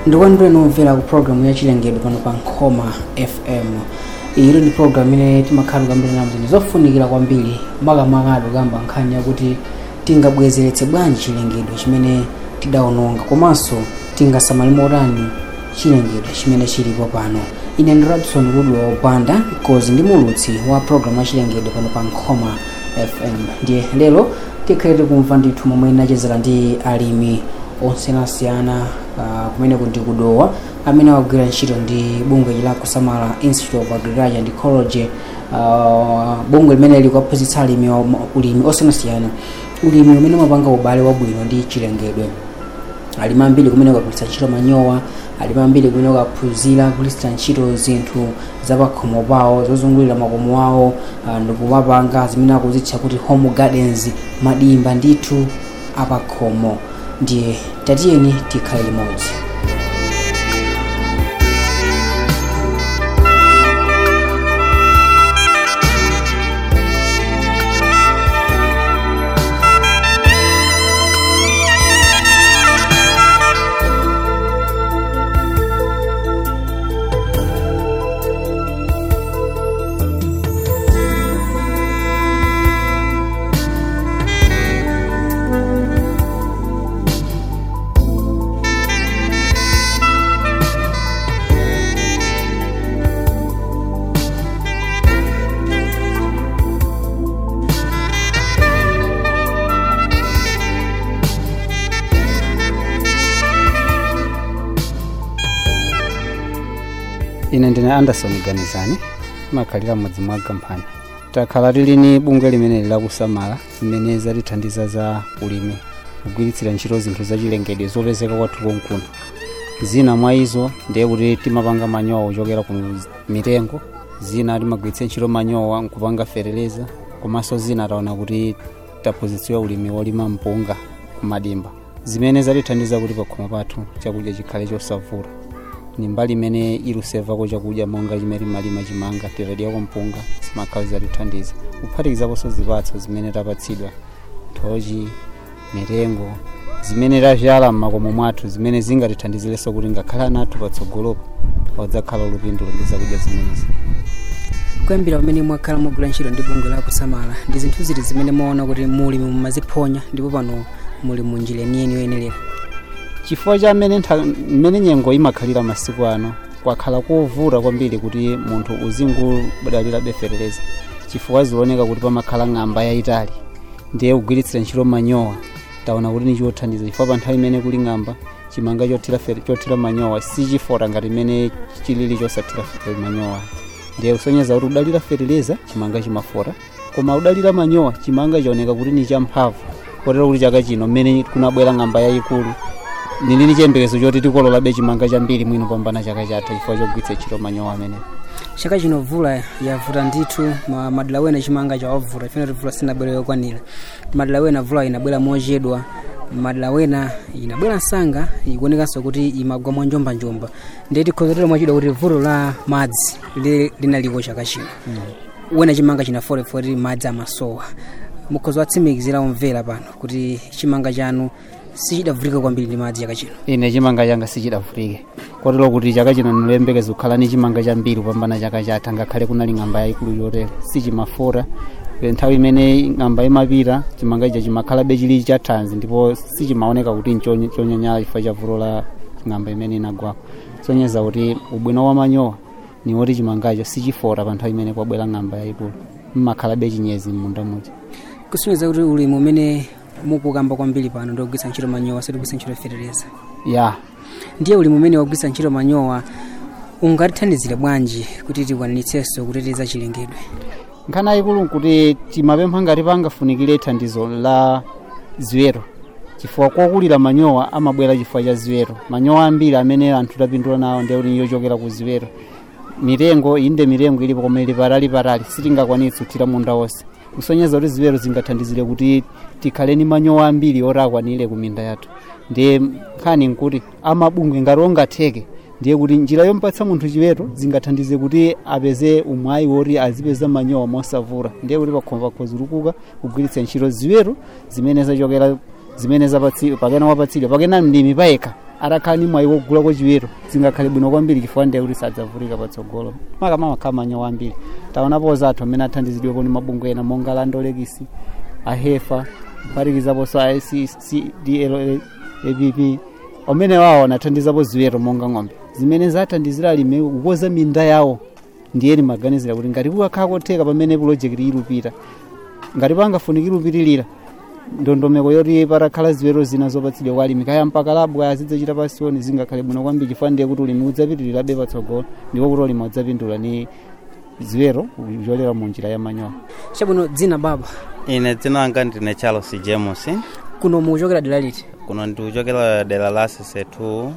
Ndikulandire nomvera ku programu ya Chilengedwe pano pa Nkhoma FM. Iyo ndi programu imene timakhala kukambirana zinthu zofunikira kwambiri makamaka kamba nkhani yakuti tingabwezeretse bwanji chilengedwe chimene tidawononga komanso tingasamale motani chilengedwe chimene chilipo pano. Ine ndi Robson Rudwa Opanda kozi ndi mulutsi wa programu ya Chilengedwe pano pa Nkhoma FM. Ndiye lero tikhalete kumva ndithu momwe inachezera ndi alimi osiyanasiyana kumene kuti kudowa amene akugwira ntchito ndi bungwe la kusamala Institute of Agriculture and Ecology, bungwe limene likuphunzitsa alimi ulimi osiyanasiyana, ulimi umene umapanga ubale wabwino ndi chilengedwe. Alimi ambiri kumene akugwiritsa ntchito manyowa, alimi ambiri kumene akuphunzira kugwiritsa ntchito zinthu zapakhomo pawo zozungulira makomo awo ndikumapanga zimene akuzitcha kuti home gardens, madimba ndithu apakhomo. Ndiye tatiyeni tikhale limodzi. Ine ndine Anderson Ganizani, makhalira mudzi mwa Gampani. Takhala tilini bungwe limene lakusamala limene zalithandiza za ulimi kugwiritsira ntchito zinthu zachilengedwe zopezeka kwathu konkuno. Zina mwa izo ndiye kuti timapanga manyowa ochokera ku mitengo, zina timagwiritsa ntchito manyowa nkupanga fereleza, komanso zina taona kuti taphunzitsidwa ulimi wolima mpunga kumadimba. Zimene zalithandiza kuti pakhomo pathu chakudya chikhale chosavula. Ni mbali imene ilusevako chakudya monga chimene malima chimanga tiradya kwa mpunga zimakhala zalithandiza. Kuphatikizaponso zipatso zimene tapatsidwa, thochi, mitengo, zimene tavyala m'makomo mwathu zimene zingatithandizirenso kuti ngakhale nathu patsogolopo wadzakhala olupindula ndi zakudya zimenezi. Kuyambira pamene mwakhala mogwira ntchito ndi bungwe la kusamala ndi zinthu ziti zimene muona kuti muli mumaziphonya ndipo pano muli munjira yoyenera. Chifukwa cha mmene nyengo imakhalira masiku ano kwakhala kovuta kwambiri kuti munthu uzingudalira befereleza, chifukwa zioneka kuti pamakhala ng'amba yayitali ndiye kugwiritsira ntchito manyowa taona kuti ni chothandiza. Chifukwa pa nthawi imene kuli ng'amba chimanga chothira manyowa sichifota ngati imene chilili chosathira manyowa. Ndiye kusonyeza kuti udalira fereleza chimanga chimafota, koma udalira manyowa chimanga chaoneka kuti ni champhamvu kotero kuti chaka chino mmene kunabwera ng'amba yayikulu nini chiyembekezo choti tikolola chimanga chambiri mwino pambana chaka chatha chifukwa chogwiritsa ntchito manyowa amene. Chaka chino vula yavuta ndithu, madala wena chimanga chawavuta ifene vula sinabwera yokwanira. Madala wena vula inabwera mochedwa, madala wena inabwera nsanga ikuonekanso kuti imagwa mwa njomba. Ndiye tikhozera mwachidwa kuti vuto la madzi linaliko chaka chino. Wena chimanga china fore madzi amasowa. Mukhozo atsimikizira omvera pano kuti chimanga chanu sichidavulika kwambiri ndi madzi chaka chino. Ine chimanga changa sichidavulike kotero kuti chaka chino nilembekeza kukhala ni chimanga chambiri kupambana chaka chatha ngakhale kunali ng'amba yayikulu yotere sichimafota. Nthawi imene ng'amba imapita chimanga icho chimakhala chili chathanzi ndipo sichimaoneka kuti nchonyanyala chifukwa cha vuto la ng'amba imene inagwapo. Sonyeza kuti ubwino wa manyowa ni woti chimangacho sichifota pa nthawi imene kwabwera ng'amba yayikulu, mmakhala chinyezi m'munda muja. Kusonyeza kuti ulimi umene mukukamba kwambiri pano ndi kugwiritsa ntchito manyowa sikugwiritsa ntchito fereleza. Ndiye ulimi umene wagwiritsa ntchito manyowa ungatithandizire bwanji kuti tikwanitsenso kuteteza chilengedwe? Nkhani yayikulu nkuti timapempha ngati pangafunikire thandizo la ziweto, chifukwa kokulira manyowa amabwera chifukwa cha ziweto. Manyowa ambiri amene anthu tapindula nawo ndiye kuti yochokera ku ziweto. Mitengo ilipo koma ili patali sitingakwanitse kuthira munda wonse. Kusonyeza kuti ziweto zingathandizire kuti tikhale ni manyowa ambiri oti akwanire kuminda yathu. Ndiye nkhani nkuti amabungwe ngati ongatheke ndiye kuti njira yompatsa munthu chiweto zingathandize kuti apeze umwayi woti azipeza manyowa mosavula. Ndiye kuti pakhomo pakhozirukuka kugwiritsa ntchito ziweto zimene zachokera zimene zapatsidwa pakena wapatsidwa pakena mlimi payekha atakhala ni mwayi wogulako chiweto zingakhale bwino kwambiri chifukwa ndiye kuti sadzavulika patsogolo makamaka manyowa ambiri taonapo zathu amene athandizidwepo ndi mabungwe ena monga landolekisi ahefa kuphatikizaponso ACDLAPP amene wawo anathandizapo ziweto monga ng'ombe zimene zathandizira alimi kukoza minda yawo ndiye maganizira kuti ngati kukakhala kotheka pamene pulojekiti ilupita ngati pangafunikira upitilira ndondomeko yoti patakhala ziweto zina zopatsidwa kwa alimi kaya mpaka labu kaya zidzachita pasoni zingakhale bwino kwambiri chifukwa ndiye kuti ulimi udzapitilirabe patsogolo ndipo kuti ulimi udzapindula ni ziweto zolera mu njira ya manyowa. Chabwino dzina baba? Ine dzina langa ndine Charles James. Kuno mukuchokera dera liti? Kuno ndikuchokera dera la Sesetu.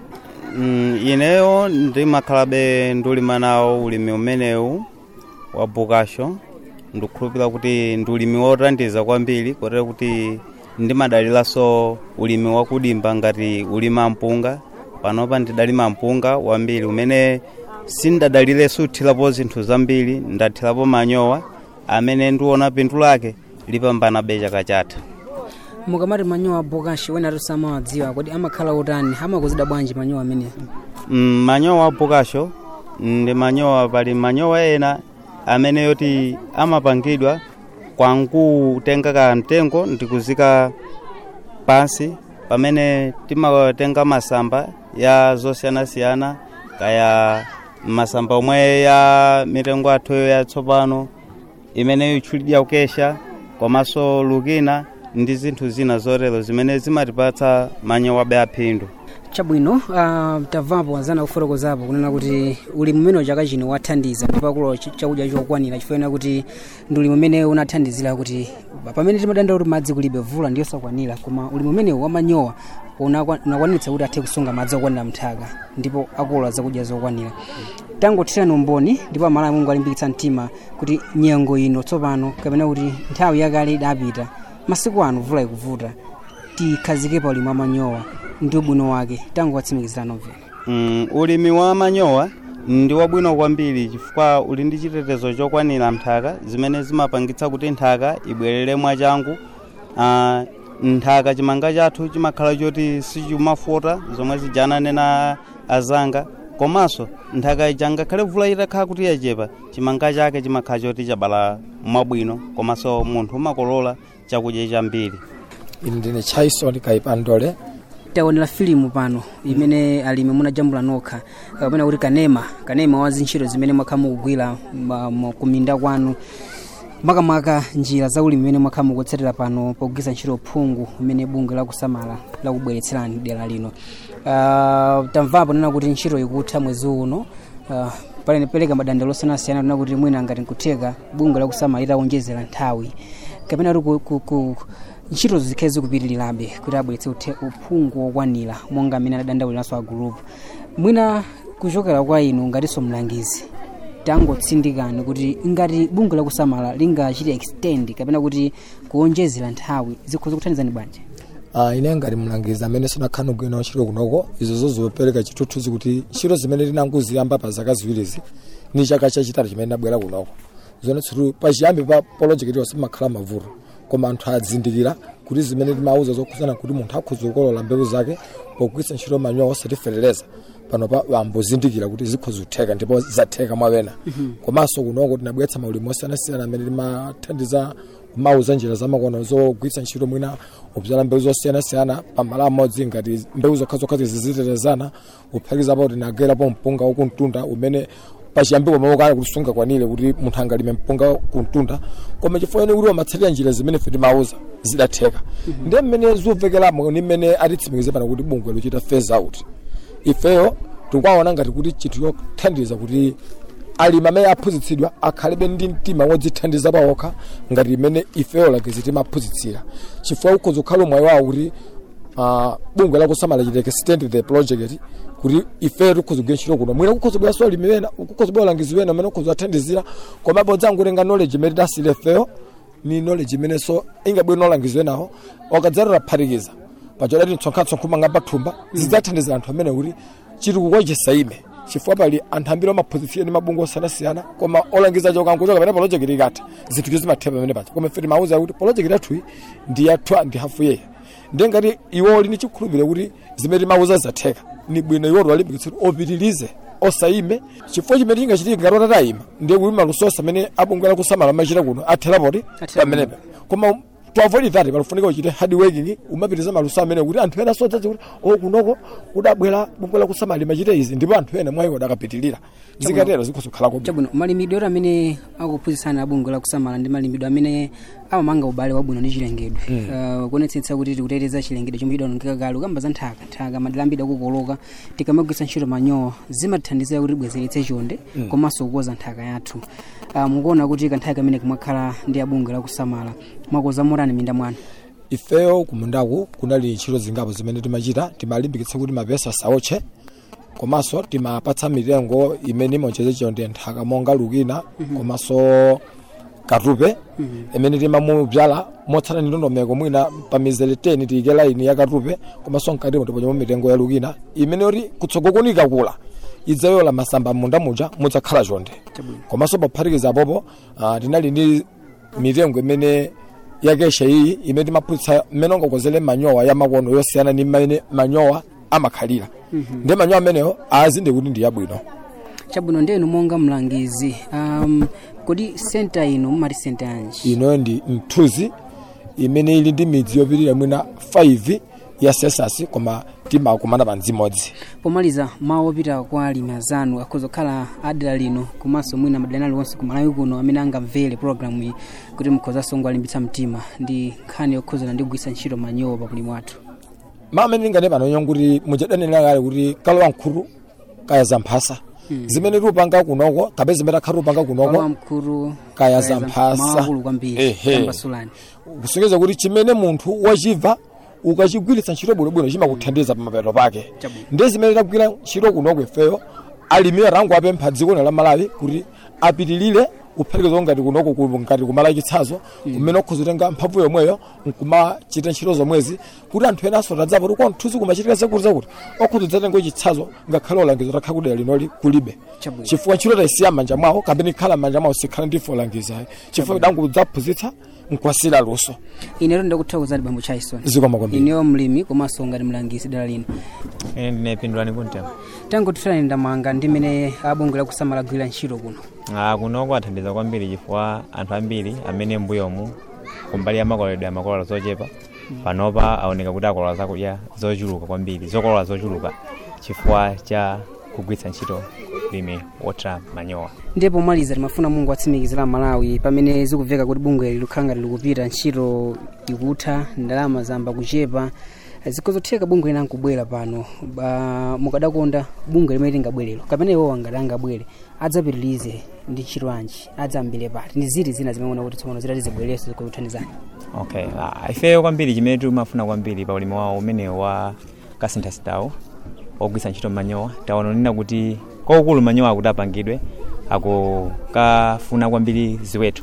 Ineyo ndimakhalabe ndulima nawo ulimi umenewu wa bokasho ndikukhulupirira kuti ndulimi wothandiza kwambiri kotera kuti ndimadaliranso ulimi wakudimba ngati ulima mpunga panopa ndidalima mpunga wambiri umene sindadalirenso uthirapo zinthu zambiri ndathirapo manyowa amene ndiona phindu lake lipambana chaka chatha. Mukamati manyowa bokashi wena tusamawadziwa kodi amakhala utani amakuzida bwanji manyowa amenewa? Manyowa bokasho ndi manyowa pali manyowa ena amene yoti amapangidwa kwangu tenga ka mtengo ndikuzika pansi pamene timatenga masamba ya zosiyanasiyana kaya masamba omwe ya mitengo athu ya tsopano imene ichulidya ukesha komanso lukina ndi zinthu zina zotero zimene zimatipatsa manyowa aphindu. Chabwino tavapo azana kufotokozapo kunena kuti ulimi umene chaka chino wathandiza ndipo akulo chakudya chokwanira chifukwa kuti ndi ulimi umene unathandizira kuti pamene timadanda kuti madzi kulibe vula ndiyo sakwanira koma ulimi umene wamanyowa unakwanitsa kuti athe kusunga madzi okwanira mthaka ndipo akulo zakudya zokwanira. Tangothirani umboni ndipo amala Mulungu alimbikitsa mtima kuti nyengo ino tsopano kapena kuti nthawi yakale idapita masiku ano vula ikuvuta tikhazike pa ulimi wamanyowa ndi ubwino wake tangowatsimikizira nomvera. Ulimi wa manyowa ndi wabwino kwambiri chifukwa uli ndi chitetezo chokwanira mthaka zimene zimapangitsa kuti nthaka ibwerere mwachangu. Nthaka chimanga chathu chimakhala choti sichimafota zomwe zijananena azanga komanso nthaka ijanga khale vula itakhala kuti yachepa chimanga chake chimakhala choti chabala mwabwino komanso munthu umakolola chakudya chambiri. Ndine Chaison Kaipandole. Taonera filimu pano imene alimi munajambula nokha kapena kuti kanema wa zintchito zimene mwakhamu kugwira kuminda kwanu makamaka njira za ulimi imene mwakhamu kutsatira pano pogwiritsa ntchito phungu imene bungwe lakusamala lakubweretserani dera lino. Tamvapo nena kuti ntchito ikutha mwezi uno pale pereka madandaulo osiyanasiyana nena kuti mwina ngati nkutheka bungwe lakusamala litawonjezera nthawi kapena kuti ntchito zikhezi kupitirirabe kuti abweretse uphungu wokwanira monga amene adadandauliraso a group mwina kuchokera kwa inu ngatinso mlangizi tangotsindikani kuti ngati bungwe lakusamala lingachite extend kapena kuti kuonjezera nthawi zikhoza kuthandizani bwanji? Ine ngati mlangizi amene sinakhala kugwira ntchito kunoko izo zozopereka chithunzi kuti ntchito zimene tinangoziyamba pa zaka ziwirizi ni chaka chachitatu chimene nabwera kunoko zone tsiru pachiyambi pa project yonse makhala mavuto koma anthu adzindikira kuti zimene timauza zokhuzana kuti munthu akhoza kukolola mbewu zake pogwiritsa ntchito manyowa osatiferereza pano pa ambozindikira kuti zikhoza kutheka ndipo zatheka mwawena. Komanso kunoko tinabweretsa maulimi osiyanasiyana amene timathandiza kumauza njira zamakono zogwiritsa ntchito mwina obzala mbewu zosiyanasiyana pamalo amodzi ngati mbewu zokhazokha zizitetezana kuphatikizapo kuti tinagerapo mpunga wakumtunda umene pachiyambi pomwe kana kusunga kwanire kuti munthu angalime mpunga kumtunda koma chifukwa kuti amatsatira njira zimene fe timauza zidatheka. Ndiye mmene zimvekeramo ni mmene atitsimikize pano kuti bungwe lochita phase out ifeyo tikwaona ngati kuti chinthu chothandiza kuti alimi amene aphunzitsidwa akhalebe ndi mtima wodzithandiza pawokha ngati imene ifeyo lakizi timaphunzitsira chifukwa ukhoza kukhala mwayi wawo kuti bungwe lakusamala chiteke extend the project kuti ifeyo tikhoza kugwira ntchito kuno mwina kukhoza bwera so alimi wena kukhoza bwera langizi wena amene ukhoza athandizira koma bodzangu kutenga knowledge imene dasile ifeyo ni knowledge imene so ingabwera nolangizi wenawo wakadzalira phatikiza pachola kuti tsonkhatso nkhumanga pathumba zidzathandizira anthu amene kuti chiti kukochesa ime chifukwa pali anthu ambiri amaphunzitsira ndi mabungwe osiyanasiyana koma olangiza chokankuchoka pamene project ikatha zinthu zimatheka pamene pacha koma ife timauza kuti project yathu ndi yathu ndi hafu yeya ndengati iwo lini chikhulupiriro kuti zimene mauza zatheka ni bwino iwo alimbikitsira opitilize osaime chifukwa chimene chingachitika ngati atatayima ndiye kuti malusosa amene abungwe kusamala machita kuno athera poti pamenepa koma to avoid that palifunika uchite hard working umapitiriza maluso amene kuti anthu ena sodzazi kuti kunoko kudabwera bungwe kusamala machita izi ndipo anthu ena mwayi odakapitilira zikatero zikhosokhala ko chabwino malimidwe amene akuphunzitsana abungwe la kusamala ndi malimidwe amene amamanga ubale wabwino ndi chilengedwe kuonetsetsa kuti tikuteteza chilengedwe chomwe chidonongeka kale kamba za nthaka madilambida kukoloka tikamagwisa ntchito manyowa zimatithandizira kuti tibwezeretse chonde komanso kukoza nthaka yathu mukuona kuti kanthawi kamene kumakhala ndi abungwe la kusamala mwakoza morani minda mwanu ifeyo kumundaku kunali ntchito zingapo zimene timachita timalimbikitsa kuti mapesa saotche komanso timapatsa mitengo imene imaonjeza chonde nthaka monga lukina komanso katupe imene timamubyala motsata ndi ndondomeko mwina pa mizere 10 tiyike line ya katupe komanso nkatimo tiponyamo mitengo ya lukina imene yoti kutsogolo ikakula idzayola masamba munda muja mudzakhala chonde komanso pophatikiza apopo tinali ndi mitengo imene yakesha iyi imene timaphutsa mmene ungakozere manyowa ya makono yosiyana ndi mmene manyowa amakhalira ndi manyowa ameneyo azinde kuti ndi yabwino chabwino ndenu monga mlangizi kodi center ino mumati center yanji ino ndi mthuzi imene ili ndi midzi yopirira mwina 5 ya sesasi koma timakumana pa mdzimodzi pomaliza mawu opita kwa alimi azanu akhozokhala adala lino komanso mwina madera aliwonse kumalawi kuno amene angamvere programu iyi kuti mukhozanso alimbitsa mtima ndi nkhani yokhuzana ndi kugwiritsa ntchito manyowa pa ulimi wathu amene ndingane pano kuti muchadanenera kale kuti kalowa mkhulu kaya zamphasa zimene tupanga kunoko kapeza zimene akharu panga kunoko kaya zamphasa kusengeza kuti chimene munthu wachiva ukachigwiritsa ntchito bwinobwino chimakuthandiza pamapeto pake ndi zimene tagwira ntchito kunoko ifeyo alimi rangu apempha dziko la Malawi kuti apitilire uphatikizo ngati kunoko ngati kumala chitsazo kumene okhozotenga mphamvu yomweyo nkumachita ntchito zomwezi kuti anthu ena asotadzapo kuti kwanthuzi kumachitika zakuti okhozotenga chitsazo ngakhale olangizo takha kudera linoli kulibe chifukwa ntchito tayisiya manja mwawo kapena ikhala manja mwawo sikhala ndi olangiza chifukwa dangu dzaphunzitsa nkwasira luso inero ndakuthokozani bambo Chaison zikomakombe ineyo mlimi komanso ngati mlangizi dala lino ndinepindulani kuntema tangu tifuna ndamanga ndimene abungwe la kusamala gwira ntchito kuno kunoko athandiza kwambiri chifukwa anthu ambiri amene mbuyomu kumbali ya makolola zochepa panopa aoneka kuti akolola zakudya zochuluka kwambiri zokolola zochuluka chifukwa cha kugwiritsa ntchito ulimi wotra manyowa ndipo maliza timafuna Mulungu atsimikizira Malawi pamene zikuveka kuti bungwe likukhala ngati likupita ntchito ikutha ndalama zamba kuchepa zikozotheka bungwe lina nkubwera pano mukadakonda bungwe limene lingabwerero kapena iwo angati angabwere adzapitilize ndi ntchito yanji adzambire pati ndi ziti zina zimeona kuti tsopano zitati zibwereso zikuthandizani okay ifeyo kwambiri chimene timafuna kwambiri pa ulimi wawo umene wa kasinthasitawo ogwiritsa ntchito manyowa taonanena kuti kwaukulu manyowa akuti apangidwe akukafuna kwambiri ziweto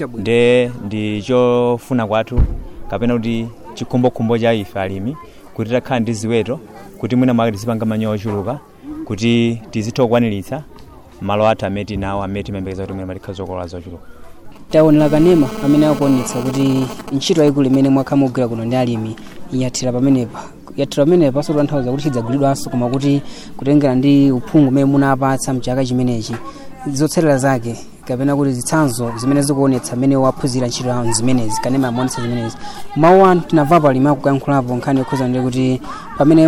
ndi chofuna kwathu kapena kuti chikhumbokhumbo cha ife alimi kuti takhala ndi ziweto kuti mwina mwake tizipanga manyowa ochuluka kuti tizitha kukwaniritsa malo athu amene tinawo amene timayembekeza kuti mwina matikhala zokolola zochuluka taonera kanema amene akuonetsa kuti ntchito yayikulu imene mwakhala mugwira kuno ndi alimi yathira pamenepa so tanthauza kuti chidzagulidwanso koma kuti kutengera ndi uphungu umene munapatsa mchaka chimenechi zotsatira zake kapena kuti zitsanzo zimene zikuonetsa amene waphunzira ntchito yawo zimenezi kanema amonetsa zimenezi mawu anu tinamvapo alimi akuyankhulapo nkhani yokhuzana ndi kuti pamene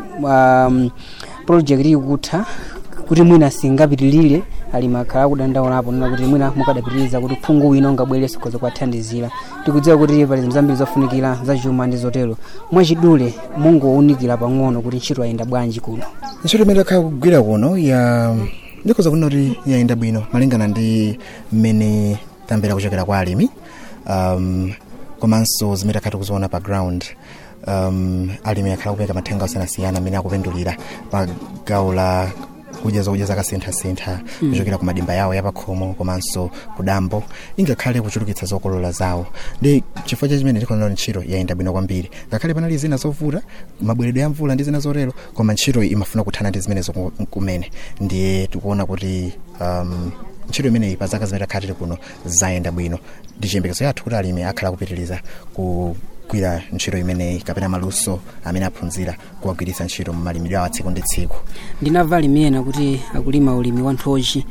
project ikutha kuti mwina singapitilire alimi akhala akudandaulapo nena kuti mwina mukadapitiliza kuti uphungu wina ungabwereso koza kuwathandizira tikudziwa kuti pali zinthu zambiri zofunikira zachuma ndi zotero mwachidule mungowunikira pang'ono kuti ntchito yayenda bwanji kuno ntchito imene takhala kugwira kuno ndikoza kuona kuti yayenda bwino malingana ndi mmene tambera kuchokera kwa alimi komanso zimene takhala kuziona pa ground alimi akhala kupeka mathenga osiyanasiyana amene akupindulira pa gawo la kudya zokudya zakasintha kuchokera ku madimba yawo yapakhomo komanso kudambo ingakhale kuchulukitsa zokolola zawo ndi chifukwa cha chimene tikuona ntchito yayenda bwino kwambiri ngakhale panali zina zovuta mabweredwe ya mvula ndi zina zotero koma ntchito imafuna kuthana ndi zimenezo kumene ndiye tikuona kuti ntchito imeneyi pa zaka zimene takhala tili kuno zayenda bwino ndi chiyembekezo yathu kuti alimi akhala kupitiliza kugwira ntchito imeneyi kapena maluso amene aphunzira kuwagwiritsa ntchito mu malimidwe awo atsiku ndi tsiku. Ndinamva alimi kuti akulima ulimi wa nthochi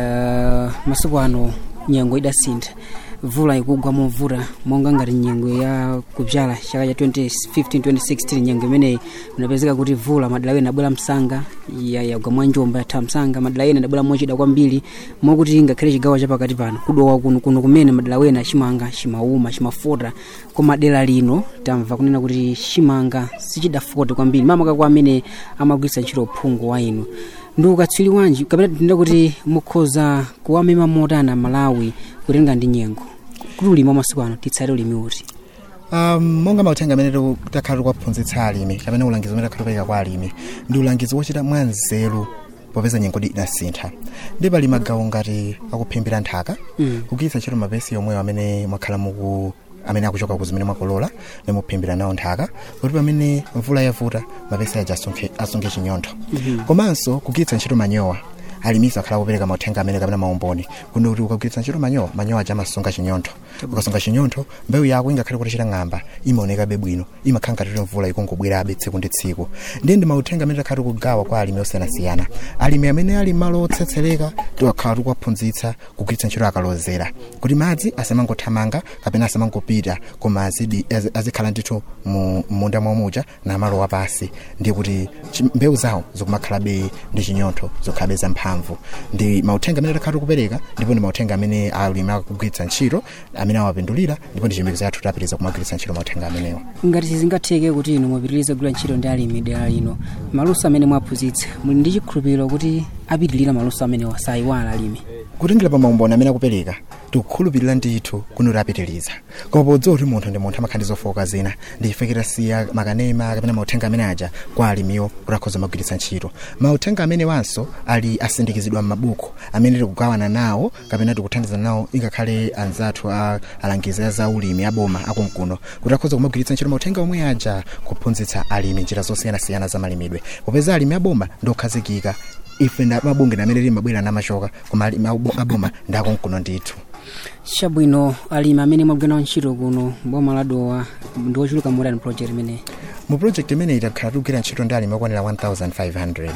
masiku ano nyengo idasintha, vula ikugwa movura monga ngati nyengo ya kubyala chaka cha 2015-2016 nyengo imeneyi unapezeka kuti vula madala ena abwera msanga yagwa mwanjomba yatha msanga, madala ena adabwera mochida kwambiri mokuti ngakhale chigawo chapakati pano kudowa kuno kumene madala ena chimanga chimauma chimafota, koma dera lino tamva kunena kuti chimanga sichidafota kwambiri mamaka kwa amene amagwiritsa ntchito uphungu wa inu. Ndi ukatswiri wanji kapena tinda kuti mukhoza kuwamema motana Malawi kutenga ndi nyengo kuti ulimi masiku ano titsale ulimi uti? Monga mauthenga amene takhala kuwaphunzitsa alimi kapena ulangizo umene takhala kwa alimi ndi ulangizo wochita mwanzeru popeza nyengo inasintha. Ndi pali magawo ngati akuphimbira nthaka kugwiritsa ntchito mapesi omweyo amene mwakhala amene akuchoka kuzimene mwakolola nemuphimbira nawo nthaka kuti pamene mvula yavuta mapesi aja asunge chinyontho. Komanso kugwiritsa ntchito manyowa alimisa akhala kupereka mauthenga amene kapena maumboni kuno kuti ukagwiritsa ntchito manyowa aja amasunga chinyontho. Ukasunga chinyontho mbewu yako ingakhale kutachita ng'amba imaoneka bwino, imakhala ngati mvula ikungobwerabe tsiku ndi tsiku. Ndi mauthenga amene takhala kugawa kwa alimi osiyanasiyana. Alimi amene ali malo otsetsereka tikakhala tikuwaphunzitsa kugwiritsa ntchito akalozera kuti madzi asamangothamanga kapena asamangopita koma azikhala ndithu munda mwamuja na malo wapasi, ndi kuti mbewu zawo zikumakhalabe ndi chinyontho zokhalabe zamphamvu. Ndi mauthenga amene takhala kupereka ndipo ndi mauthenga amene alimi akugwiritsa ntchito amene awapindulira, ndipo ndi chimbikizo chathu tapitiriza kumagwiritsa ntchito mauthenga amenewa. Ngati sizingatheke kuti inu mupitirize kugwira ntchito ndi alimi dera lino, maluso amene mwaphunzitsa muli ndi chikhulupiriro kuti apitilira maluso amenewa sayiwala alimi? Kutengera pa maumboni amene akupereka tikukhulupirira ndithu kuti apitiriza, koma podziwa kuti munthu ndi munthu amakhala ndi zofowoka zina, ndifekera siya makanema kapena mauthenga amene aja kwa alimiwo kuti akhoza magwiritsa ntchito. Mauthenga amene wanso ali asindikizidwa m'mabuku amene tikugawana nawo kapena tikuthandiza nawo ingakhale anzathu alangizi za ulimi aboma akumkuno kuti akhoza kumagwiritsa ntchito mauthenga omwe aja kuphunzitsa alimi njira zosiyanasiyana za malimidwe, popeza alimi aboma ndokhazikika. Ife na mabunge amene limabwera namachoka koma alimi aboma ndakumkuno ndithu. Chabwino, alimi amene mwagwira ntchito kuno boma la Dowa ndi ochuluka motani project imene? Mu project imene itakhala tikugwira ntchito ndi alimi okwanira 1500.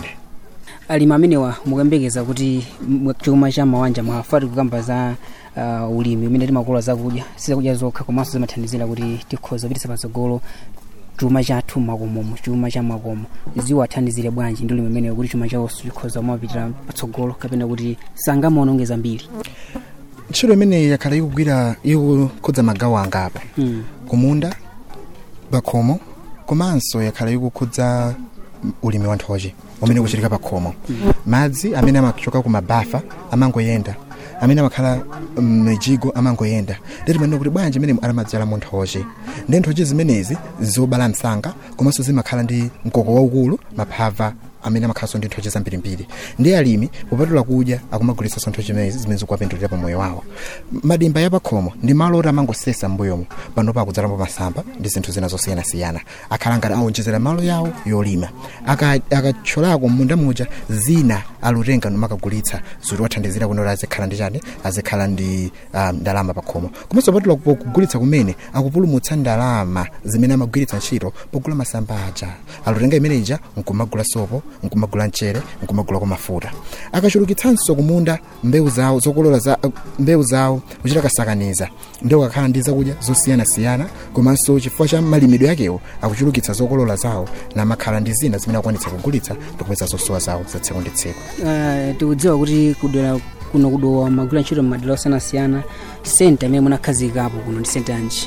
Alimi amenewa mukambekeza kuti chuma cha mawanja mwafati kukamba za ulimi umene timakolola zakudya sizakudya zokha komanso zimathandizira kuti tikhoza kupititsa patsogolo chuma chathu makomomo, chuma cha makomo ziwathandizire bwanji ndi ulimi umenewo kuti chuma chawo chikhoza kumapitira patsogolo kapena kuti sangamuonongeza mbiri? Ntchito imene yakhala ikugwira ikukhudza magawo angapo kumunda pakhomo, komanso yakhala ikukhudza ulimi wa nthochi umene kuchitika pakhomo. Madzi amene amachoka ku mabafa amangoyenda, amene amakhala mijigo amangoyenda. Ndeti maneno kuti bwanji imene alamadzala mu nthochi, ndi nthochi zimenezi zobala msanga komanso zimakhala ndi mkoko waukulu, maphava amene amakhalanso ndi nthochi zambirimbiri. Ndi alimi popatula kudya akumagulitsanso nthochi zimene zikuwapindulira pa moyo wawo. Madimba yapakhomo ndi malo oti amangosesa m'mbuyomo pano pakudzalapo masamba ndi zinthu zina zosiyanasiyana. Akhala ngati awonjezera malo yawo yolima, akatcholako munda muja zina alutenga nomakagulitsa zoti wathandizira kunoti azikhala ndi chani, azikhala ndi ndalama pakhomo. Komanso popatula kugulitsa kumene akupulumutsa ndalama zimene amagwiritsa ntchito pogula masamba aja. Alutenga imeneja nkumagula sopo, nkumagula mchere, nkumagula kwa mafuta. Akachulukitsanso kumunda mbewu zawo zokolola za mbewu zawo kuchita kasakaniza, ndio akakhala ndi zakudya zosiyanasiyana, komanso chifukwa cha malimidwe yakewo akuchulukitsa zokolola zawo na makhala ndi zina zimene akwanitsa kugulitsa ndikupeza zosowa zawo za tsiku ndi tsiku. Tikudziwa kuti kudera kuno kudowa magula ntchito m'madera osiyanasiyana, senta imene munakhazikapo kuno ndi senta yanji?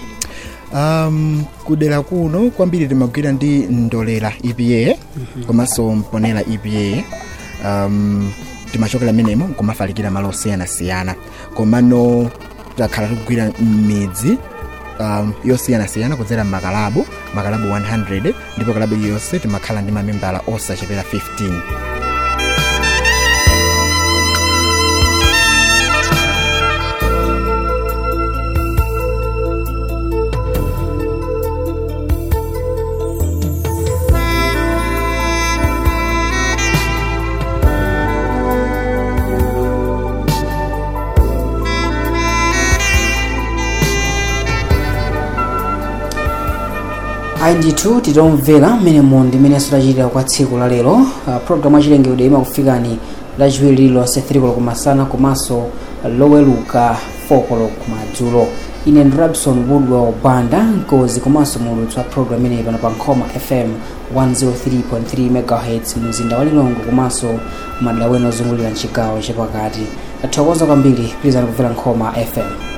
Kudera kuno kwambiri timagwira ndi Ndolera EPA komanso Mponera EPA. Timachokera menemo kumafalikira malo osiyanasiyana, komano takhala tikugwira midzi yosiyanasiyana kudzera makalabu 100, ndipo kalabu yonse timakhala ndi mamembala osachepera 15. ayi ndithu titomvera mmene ndimenenso tachitira kwa tsiku la lero. Programu yachilengedwe imakufikani lachiwiri lililonse 3 koloko kumasana komanso loweluka 4 koloko kumadzulo. Ine ndi Robson Woodwell Banda Nkozi komanso mulutsi wa programu ineyi pano pa Nkhoma FM 103.3 MHz mzinda wa Lilongwe komanso madera ena ozungulira mchigawo chapakati. Tathokoza kwambiri, pitirizani kumvera Nkhoma FM.